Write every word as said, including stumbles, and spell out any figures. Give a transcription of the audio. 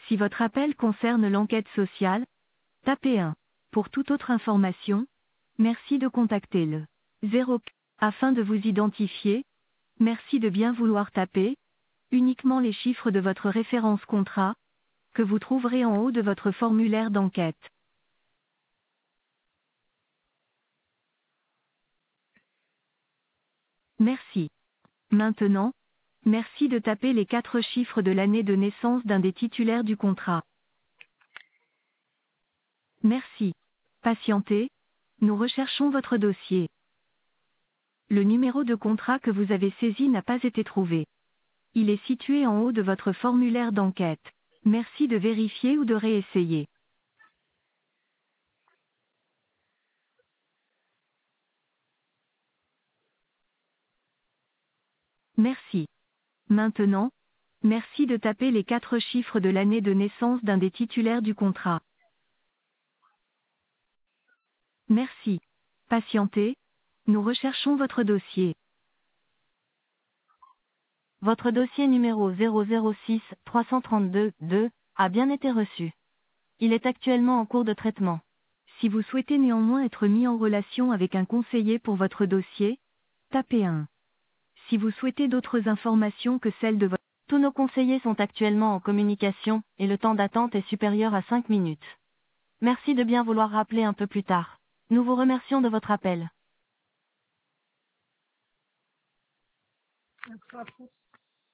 Si votre appel concerne l'enquête sociale, tapez un. Pour toute autre information, merci de contacter le zéro. Afin de vous identifier, merci de bien vouloir taper uniquement les chiffres de votre référence contrat, que vous trouverez en haut de votre formulaire d'enquête. Merci. Maintenant, merci de taper les quatre chiffres de l'année de naissance d'un des titulaires du contrat. Merci. Patientez, nous recherchons votre dossier. Le numéro de contrat que vous avez saisi n'a pas été trouvé. Il est situé en haut de votre formulaire d'enquête. Merci de vérifier ou de réessayer. Merci. Maintenant, merci de taper les quatre chiffres de l'année de naissance d'un des titulaires du contrat. Merci. Patientez, nous recherchons votre dossier. Votre dossier numéro zéro zéro six trois cent trente-deux deux a bien été reçu. Il est actuellement en cours de traitement. Si vous souhaitez néanmoins être mis en relation avec un conseiller pour votre dossier, tapez un. Si vous souhaitez d'autres informations que celles de votre... Tous nos conseillers sont actuellement en communication, et le temps d'attente est supérieur à cinq minutes. Merci de bien vouloir rappeler un peu plus tard. Nous vous remercions de votre appel.